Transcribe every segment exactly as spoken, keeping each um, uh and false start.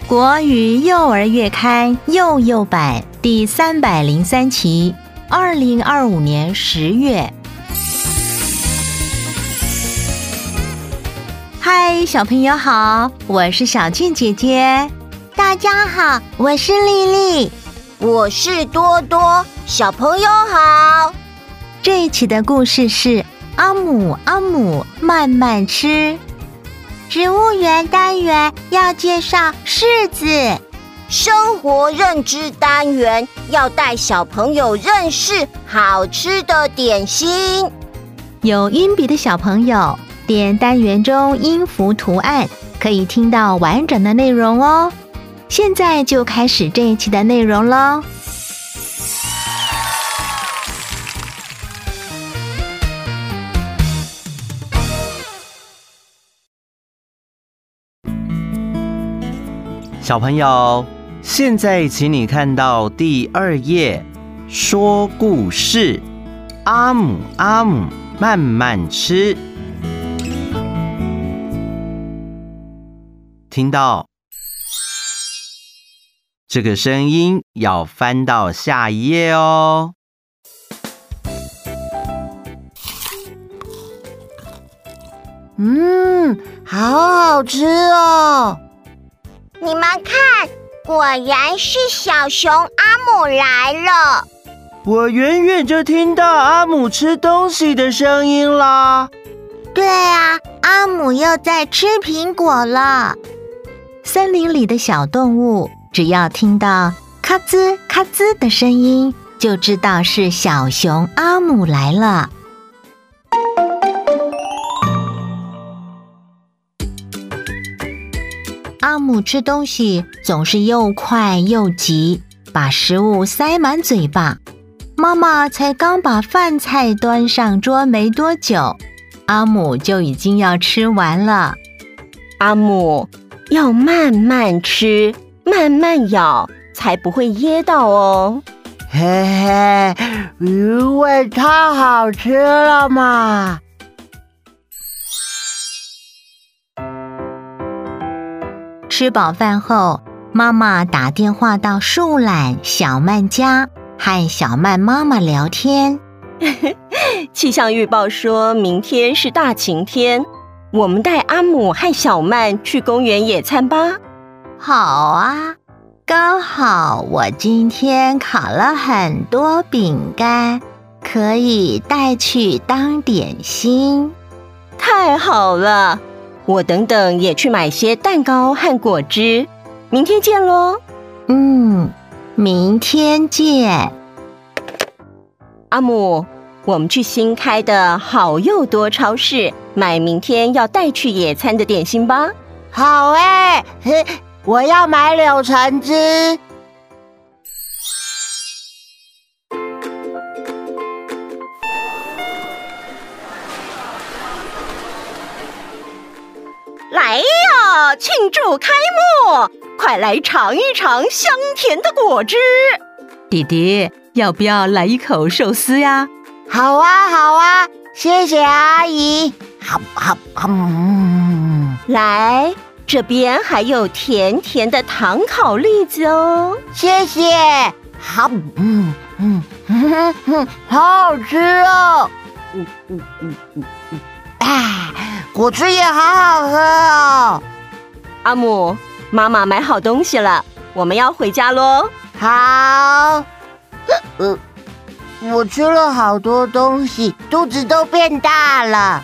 国语幼儿月刊幼幼版第三百零三期，二零二五年十月。嗨，小朋友好，我是小俊姐姐。 大家好，我是丽丽。 我是多多，小朋友好。 这一期的故事是阿姆阿姆慢慢吃。 植物园单元要介绍柿子， 生活认知单元要带小朋友认识好吃的点心。 有音笔的小朋友点单元中音符图案，可以听到完整的内容哦。现在就开始这一期的内容咯。 小朋友，现在请你看到第二页，说故事。阿姆阿姆慢慢吃。听到这个声音，要翻到下一页哦。 嗯，好好吃哦！ 你们看，果然是小熊阿姆来了。 我远远就听到阿姆吃东西的声音啦。 对啊，阿姆又在吃苹果了。 森林里的小动物只要听到咔吱咔吱的声音，就知道是小熊阿姆来了。阿姆吃东西总是又快又急，把食物塞满嘴巴。妈妈才刚把饭菜端上桌没多久，阿姆就已经要吃完了。 阿姆要慢慢吃，慢慢咬，才不会噎到哦。 嘿嘿，鱼味太好吃了嘛！ 吃饱饭后，妈妈打电话到树懒小曼家，和小曼妈妈聊天。 气象预报说明天是大晴天，我们带阿姆和小曼去公园野餐吧。 好啊，刚好我今天烤了很多饼干，可以带去当点心。 太好了，我等等也去买些蛋糕和果汁。明天见咯。 嗯，明天见。 阿姆，我们去新开的好又多超市买明天要带去野餐的点心吧。 好欸，我要买柳橙汁。 来呀，庆祝开幕！快来尝一尝香甜的果汁。 弟弟，要不要来一口寿司呀？ 好啊，好啊，谢谢阿姨。好好好， 来，这边还有甜甜的糖烤栗子哦。 谢谢。好，嗯嗯嗯嗯，好好吃哦。嗯嗯嗯嗯嗯，啊，果汁也好好喝哦。 阿姆，妈妈买好东西了，我们要回家咯。 好。呃，我吃了好多东西，肚子都变大了。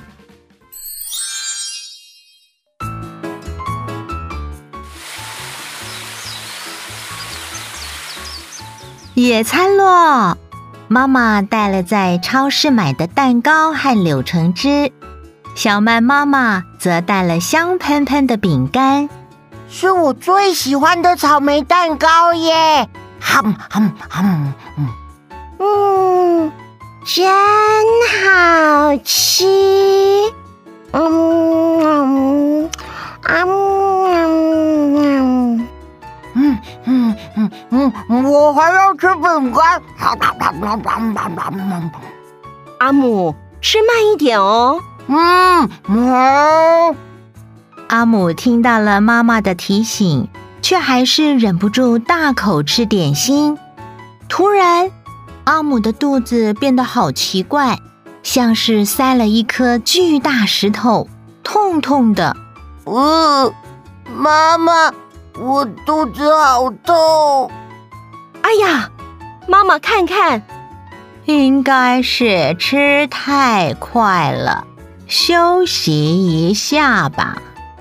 野餐咯！妈妈带了在超市买的蛋糕和柳橙汁，小曼妈妈则带了香喷喷的饼干， 是我最喜欢的草莓蛋糕耶！哼哼哼，嗯， 嗯，真好吃。嗯嗯嗯嗯嗯嗯嗯，我还要吃饼干。 阿姆，吃慢一点哦。 嗯嗯。 阿姆听到了妈妈的提醒， 却还是忍不住大口吃点心。突然，阿姆的肚子变得好奇怪，像是塞了一颗巨大石头，痛痛的。 呃，妈妈，我肚子好痛。 哎呀，妈妈看看， 应该是吃太快了，休息一下吧。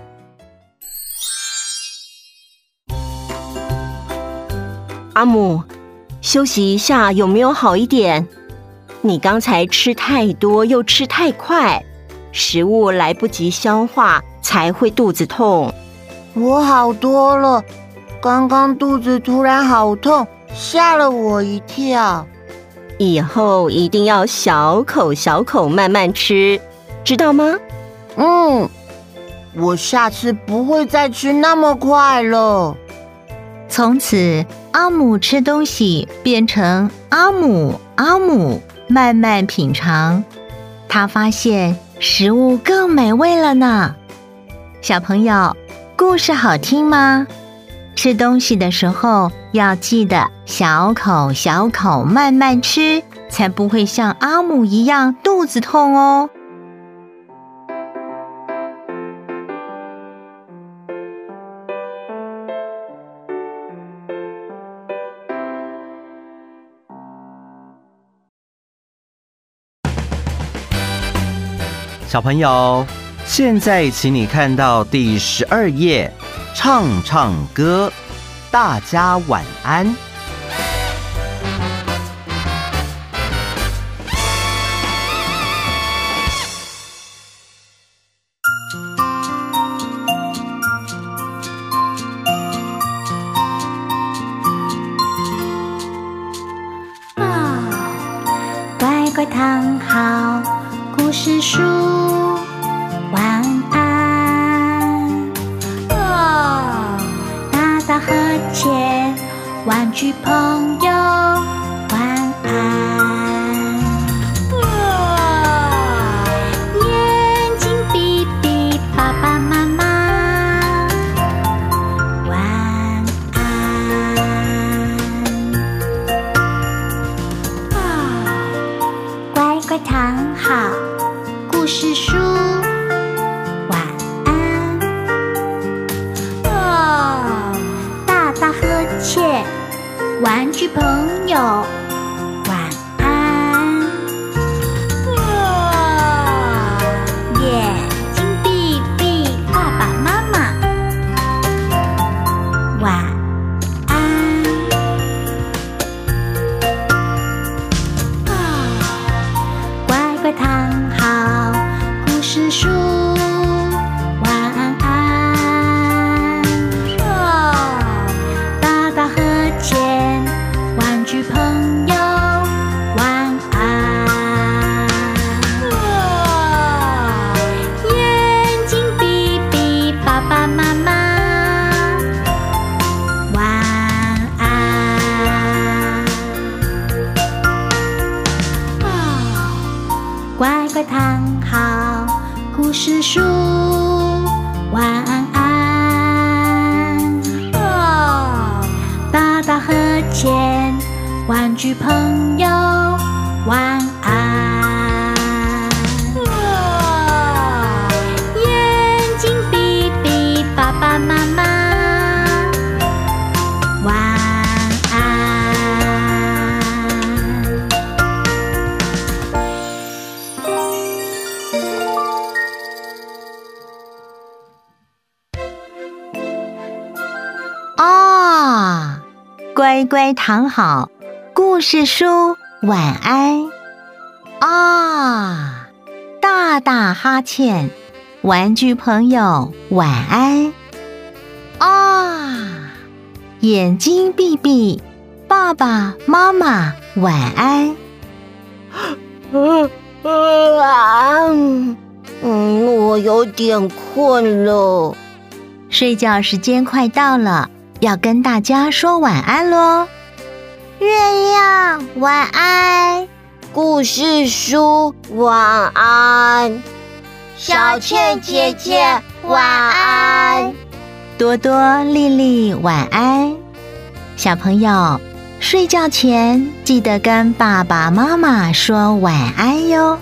阿姆，休息一下有没有好一点？你刚才吃太多又吃太快，食物来不及消化才会肚子痛。 我好多了，刚刚肚子突然好痛，吓了我一跳。 以后一定要小口小口慢慢吃，知道吗？ 嗯，我下次不会再吃那么快了。 从此，阿姆吃东西变成阿姆阿姆，慢慢品尝。他发现食物更美味了呢。小朋友，故事好听吗？吃东西的时候要记得小口小口慢慢吃，才不会像阿姆一样肚子痛哦。 小朋友，现在请你看到第十二页，唱唱歌，大家晚安。 乖乖躺好，故事书，晚安。哦，大大和切，玩具朋友，晚安。哦，眼睛闭闭，爸爸妈妈，晚安。哦，乖乖躺好，故事书，晚安。哦，大大和切，玩具朋友，晚安。哦，眼睛闭闭，爸爸妈妈，晚安。哦，乖乖躺好，故事书，晚安。哦，大大和切，玩具朋友，晚安。哦，眼睛闭闭，爸爸妈妈，晚安。哦，乖乖躺好，故事书，晚安。哦，大大和切，玩具朋友，晚安。哦，眼睛闭闭，爸爸妈妈，晚安。 啊，乖乖躺好，故事书，晚安。啊，大大哈欠，玩具朋友，晚安。啊，眼睛闭闭，爸爸妈妈，晚安。 呃呃嗯，我有点困了。 睡觉时间快到了，要跟大家说晚安咯。 月亮晚安， 故事书晚安， 小倩姐姐晚安。 多多、丽丽晚安。小朋友，睡觉前记得跟爸爸妈妈说晚安哟。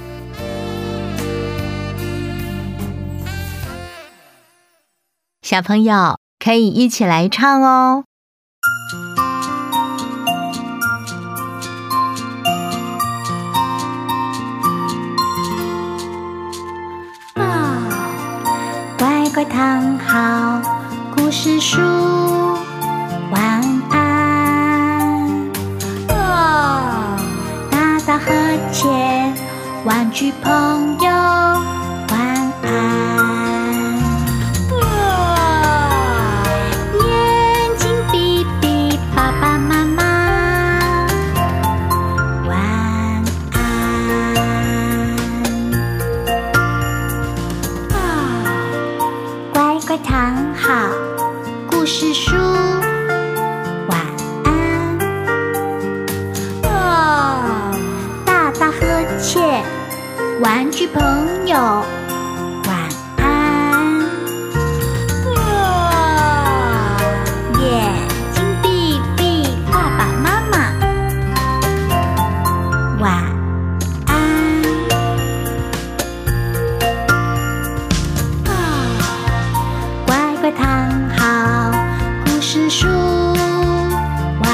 小朋友可以一起来唱哦。 乖乖躺好，故事书，晚安。哦，大大和切，玩具朋友，晚安。哦，眼睛闭闭，爸爸妈妈，晚安。哦，乖乖躺好，故事书，晚安。哦，大大和切，玩具朋友，晚安。哦，眼睛闭闭，爸爸妈妈，晚安。哦，乖乖躺好，故事书，晚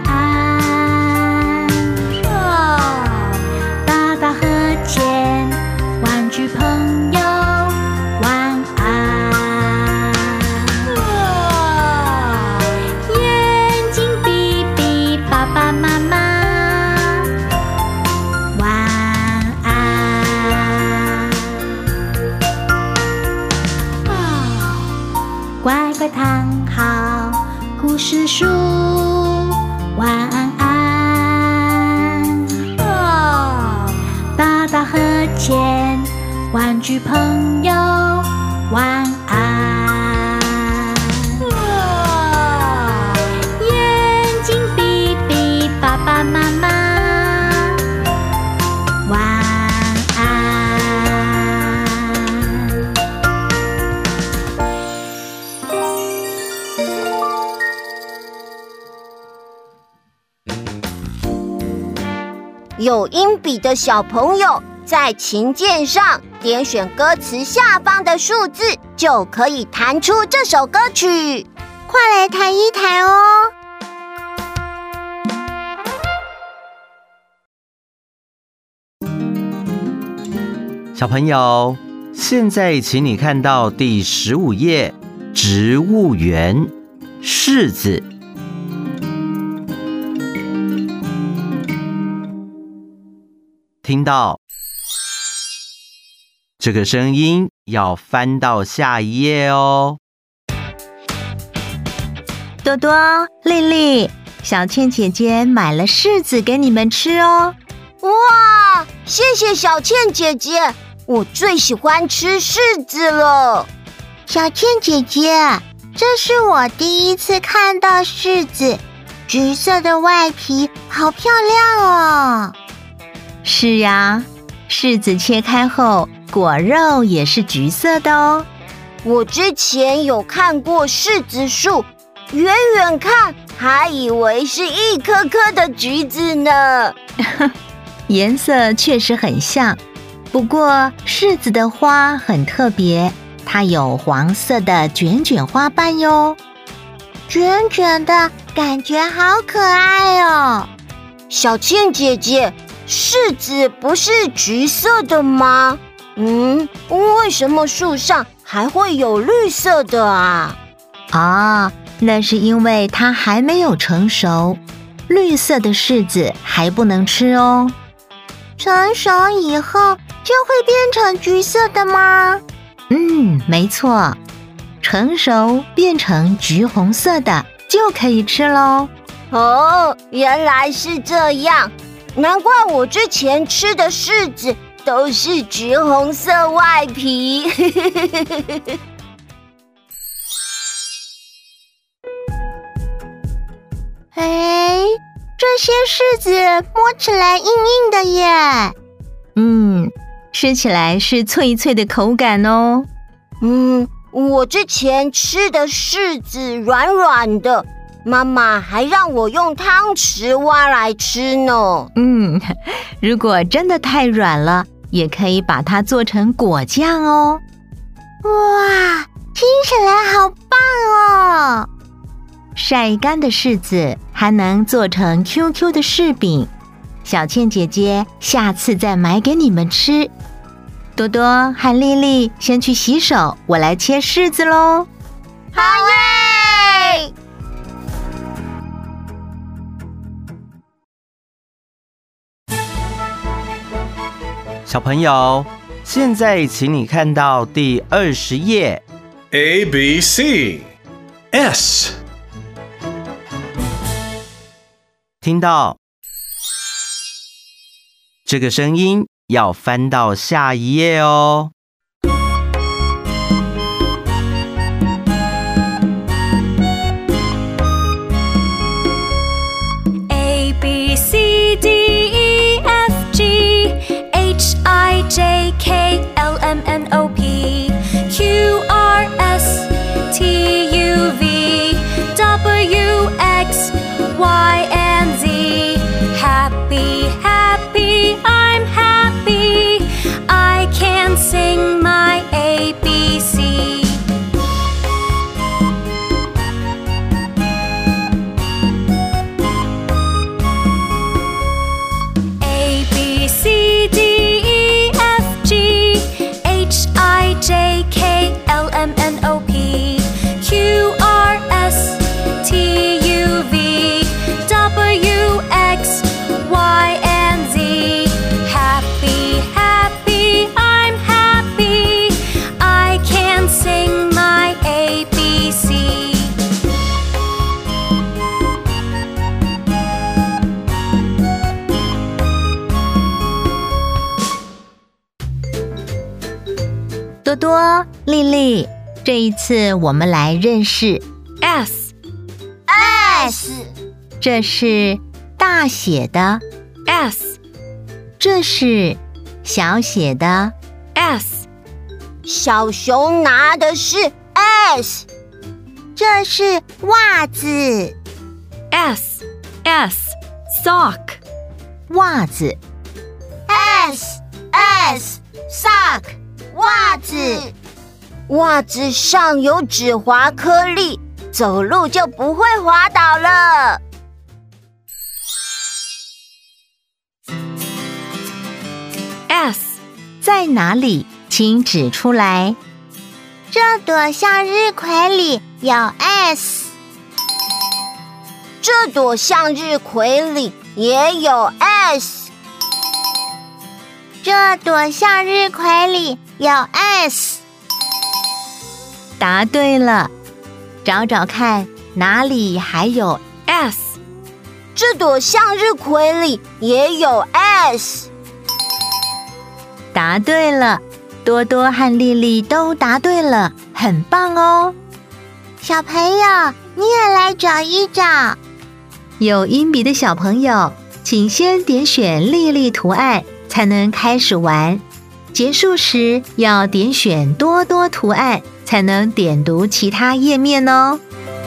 安。哦，大大和切，玩具朋友，晚安。哦，眼睛闭闭，爸爸妈妈，晚安。哦，乖乖躺好，故事书，晚安。哦，大大和切，玩具朋友，晚安。哦，眼睛闭闭，爸爸妈妈，晚安。 有音笔的小朋友，在琴键上点选歌词下方的数字，就可以弹出这首歌曲。快来弹一弹哦！ 小朋友，现在请你看到第十五页，植物园，柿子。听到这个声音，要翻到下一页哦。 多多、丽丽，小倩姐姐买了柿子给你们吃哦。 哇，谢谢小倩姐姐，我最喜欢吃柿子了。 小倩姐姐，这是我第一次看到柿子，橘色的外皮好漂亮哦。 是呀，柿子切开后，果肉也是橘色的哦。 我之前有看过柿子树，远远看还以为是一颗颗的橘子呢。 颜色确实很像，不过柿子的花很特别，它有黄色的卷卷花瓣哟。 卷卷的感觉好可爱哦。 小倩姐姐，柿子不是橘色的吗？嗯，为什么树上还会有绿色的啊？ 啊，那是因为它还没有成熟，绿色的柿子还不能吃哦。 成熟以后就会变成橘色的吗？ 嗯，没错，成熟变成橘红色的就可以吃咯。 哦，原来是这样，难怪我之前吃的柿子都是橘红色外皮。 哎，这些柿子摸起来硬硬的耶。 嗯，吃起来是脆脆的口感哦。 嗯， 我之前吃的柿子软软的，妈妈还让我用汤匙挖来吃呢。 嗯，如果真的太软了，也可以把它做成果酱哦。 哇，听起来好棒哦！ 晒干的柿子还能做成 Q Q 的柿饼，小倩姐姐下次再买给你们吃。多多和丽丽先去洗手，我来切柿子咯。 好耶！ 小朋友，现在请你看到第二十页 A B C S， 听到这个声音要翻到下一页哦。 A B C D E F G H I J K L M N O P Q R S T U V W X Y and Z. Happy, happy, I'm happy. I can sing my A B C. A B C D E F G H I J K L M N O P Q R S T U V W X Y and Z. Happy, happy, I'm happy. I can sing my A B C. 多多、丽丽，这一次我们来认识 S S 这是大写的， S 这是小写的， S 小熊拿的是 S， 这是袜子。 S S Sock. 袜子。 S S sock 袜子，袜子上有止滑颗粒，走路就不会滑倒了。 S 在哪里？请指出来。 这朵向日葵里有 S， 这朵向日葵里也有 S， 这朵向日葵里有 S。 答对了，找找看哪里还有 S 这朵向日葵里也有 S。 答对了，多多和丽丽都答对了，很棒哦。 小朋友，你也来找一找。 有音笔的小朋友，请先点选丽丽图案，才能开始玩。结束时要点选多多图案，才能点读其他页面哦。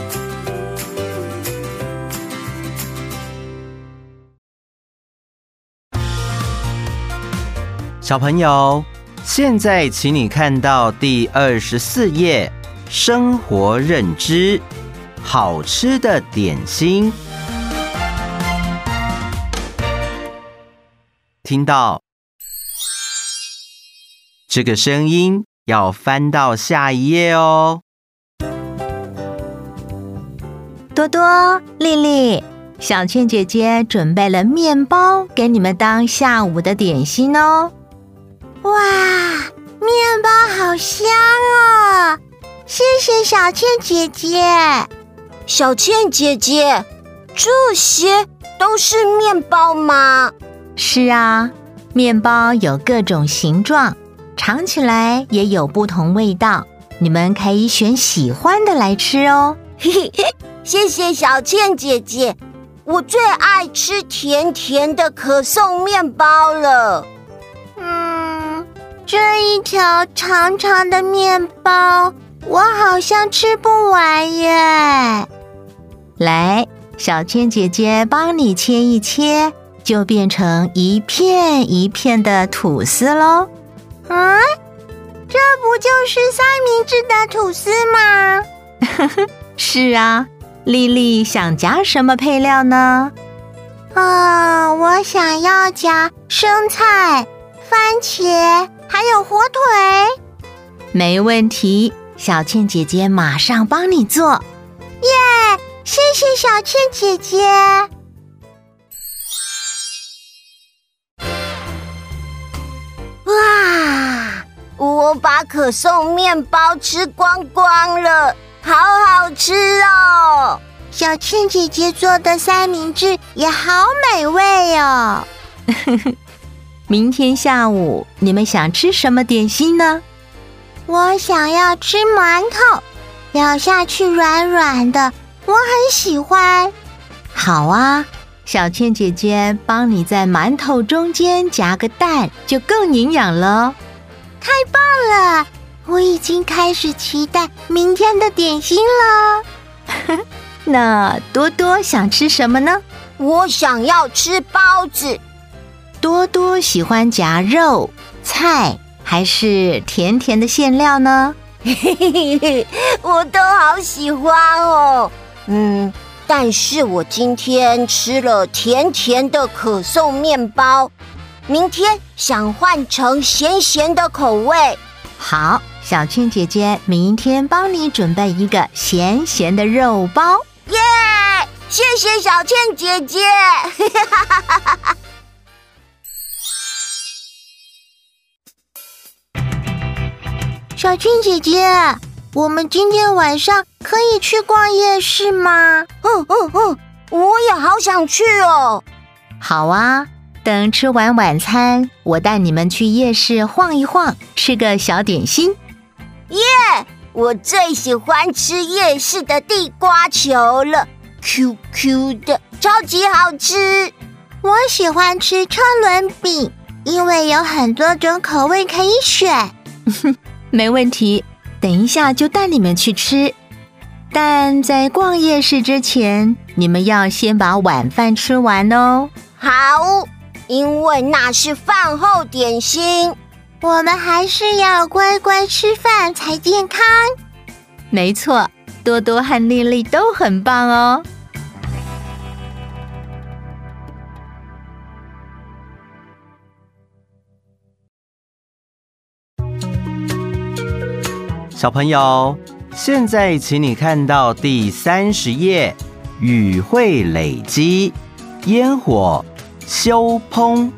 小朋友，现在请你看到第二十四页，生活认知，好吃的点心。听到这个声音，要翻到下一页哦。 多多、丽丽，小倩姐姐准备了面包给你们当下午的点心哦。 哇，面包好香哦！谢谢小倩姐姐。 小倩姐姐，这些都是面包吗？ 是啊，面包有各种形状，尝起来也有不同味道，你们可以选喜欢的来吃哦。 嘿嘿，谢谢小倩姐姐，我最爱吃甜甜的可颂面包了。 嗯，这一条长长的面包我好像吃不完耶。 来，小倩姐姐帮你切一切，就变成一片一片的吐司咯。 嗯，这不就是三明治的吐司吗？ 是啊，丽丽想加什么配料呢？ 啊、哦，我想要加生菜、番茄，还有火腿。 没问题，小倩姐姐马上帮你做。 耶，谢谢小倩姐姐。 哇，我把可颂面包吃光光了，好好吃哦！ 小倩姐姐做的三明治也好美味哦。 明天下午你们想吃什么点心呢？ 我想要吃馒头，咬下去软软的，我很喜欢。 好啊，小倩姐姐帮你在馒头中间夹个蛋，就更营养了。 太棒了，我已经开始期待明天的点心了。 那多多想吃什么呢？ 我想要吃包子。 多多喜欢夹肉、菜还是甜甜的馅料呢？ 我都好喜欢哦。嗯，但是我今天吃了甜甜的可颂面包，明天想换成咸咸的口味。 好，小倩姐姐明天帮你准备一个咸咸的肉包。 耶！谢谢小倩姐姐。 小倩姐姐，我们今天晚上可以去逛夜市吗？ 嗯嗯嗯，我也好想去哦。 好啊，等吃完晚餐，我带你们去夜市晃一晃，吃个小点心。 耶！我最喜欢吃夜市的地瓜球了 ，Q Q 的，超级好吃。 我喜欢吃车轮饼，因为有很多种口味可以选。 没问题，等一下就带你们去吃。但在逛夜市之前，你们要先把晚饭吃完哦。 好，因为那是饭后点心， 我们还是要乖乖吃饭才健康。 没错，多多和丽丽都很棒哦。 小朋友，现在请你看到第三十页，雨会累积，烟火休烹。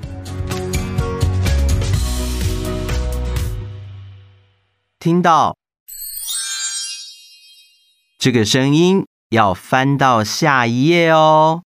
听到这个声音，要翻到下一页哦。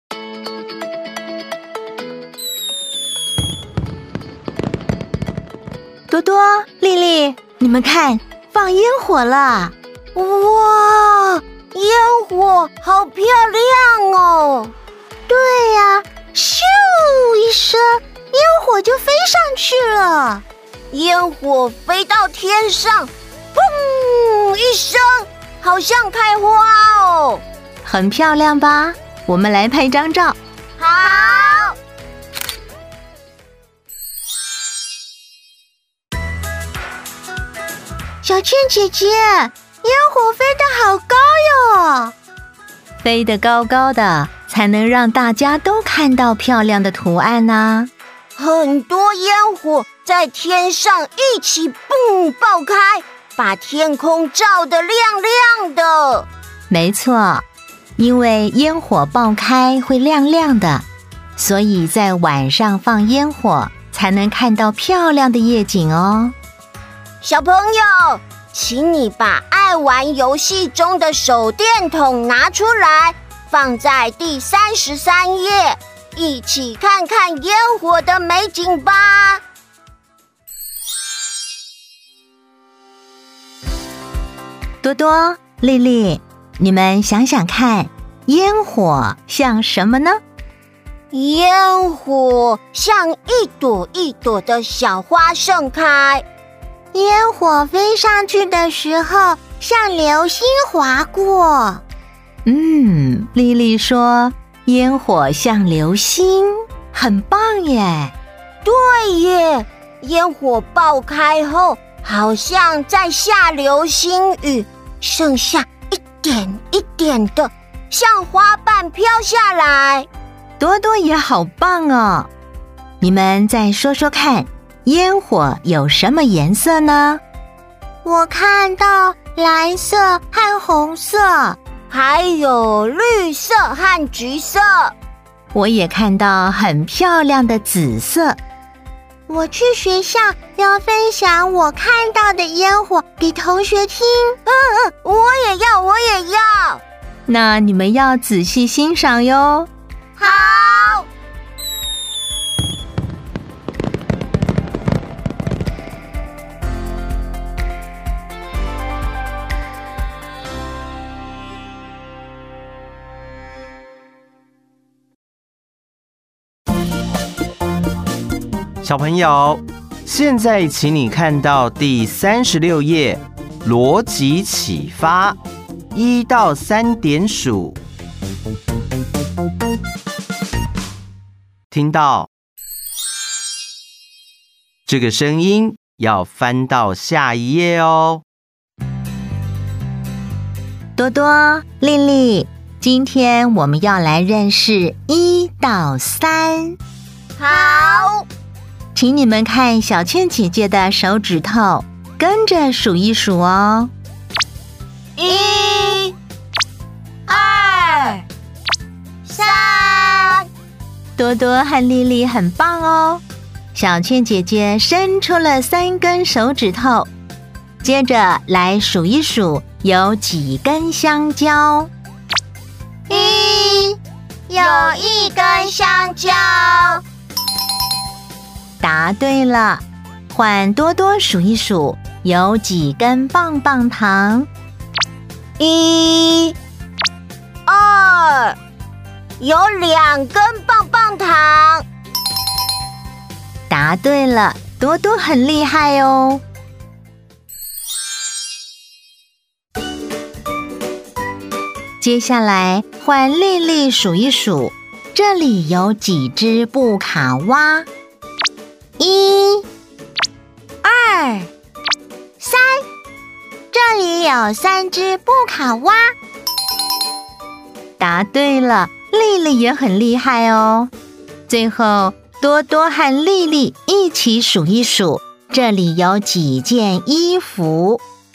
多多、丽丽，你们看，放烟火了！ 哇，烟火好漂亮哦！ 对呀、啊，咻一声，烟火就飞上去了。 烟火飞到天上，砰一声，好像开花哦， 很漂亮吧？我们来拍张照。 好。 小倩姐姐，烟火飞得好高哟！ 飞得高高的，才能让大家都看到漂亮的图案啊。 很多烟火在天上一起蹦爆开，把天空照得亮亮的。 没错，因为烟火爆开会亮亮的，所以在晚上放烟火才能看到漂亮的夜景哦。 小朋友，请你把爱玩游戏中的手电筒拿出来，放在第三十三页，一起看看烟火的美景吧。 多多、丽丽，你们想想看，烟火像什么呢？ 烟火像一朵一朵的小花盛开， 烟火飞上去的时候，像流星划过。 嗯，丽丽说烟火像流星，很棒耶。 对耶，烟火爆开后，好像在下流星雨，剩下一点一点的，像花瓣飘下来。 多多也好棒哦。你们再说说看，烟火有什么颜色呢？ 我看到蓝色和红色， 还有绿色和橘色。 我也看到很漂亮的紫色。 我去学校要分享我看到的烟火给同学听。 嗯嗯，我也要，我也要。 那你们要仔细欣赏哟。 好。 小朋友，现在请你看到第三十六页，逻辑启发，一到三点数。听到这个声音，要翻到下一页哦。 多多、丽丽，今天我们要来认识一到三。 好。 请你们看小倩姐姐的手指头，跟着数一数哦。 一、二、三。 多多和丽丽很棒哦。小倩姐姐伸出了三根手指头，接着来数一数有几根香蕉。 一，有一根香蕉。 答对了，换多多数一数，有几根棒棒糖？ 一、二，有两根棒棒糖。 答对了，多多很厉害哦。接下来换丽丽数一数，这里有几只布卡蛙？ 一、二、三，这里有三只布卡蛙。 答对了，丽丽也很厉害哦。最后，多多和丽丽一起数一数，这里有几件衣服？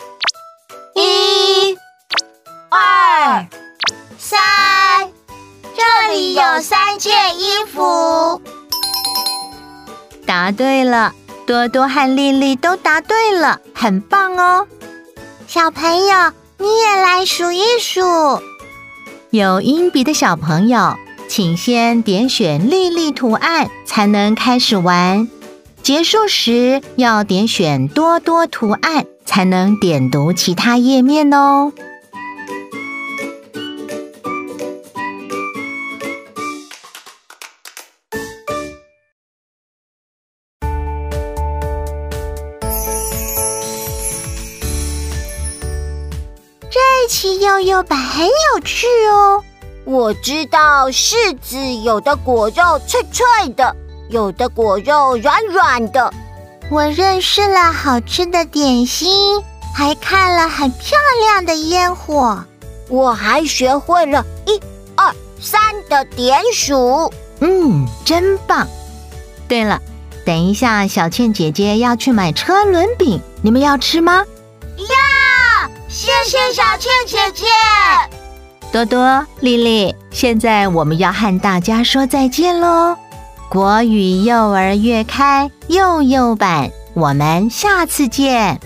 一、二、三，这里有三件衣服。 答对了，多多和丽丽都答对了，很棒哦。 小朋友，你也来数一数。 有音笔的小朋友，请先点选丽丽图案，才能开始玩。结束时要点选多多图案，才能点读其他页面哦。 这期幼幼版很有趣哦。 我知道柿子有的果肉脆脆的，有的果肉软软的。 我认识了好吃的点心，还看了很漂亮的烟火。 我还学会了一、二、三的点数。 嗯，真棒。对了，等一下小倩姐姐要去买车轮饼，你们要吃吗？ 呀！谢谢小倩姐姐。 多多、丽丽，现在我们要和大家说再见咯。国语幼儿月刊幼幼版，我们下次见。